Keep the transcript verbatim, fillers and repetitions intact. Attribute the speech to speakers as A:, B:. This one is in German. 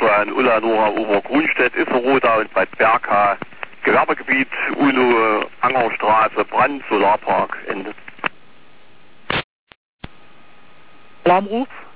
A: an Ulanora über Grunstedt, Isseroda und Bad Berka, Gewerbegebiet, UNO, Angerstraße, Brand, Solarpark, Ende.
B: Alarmruf.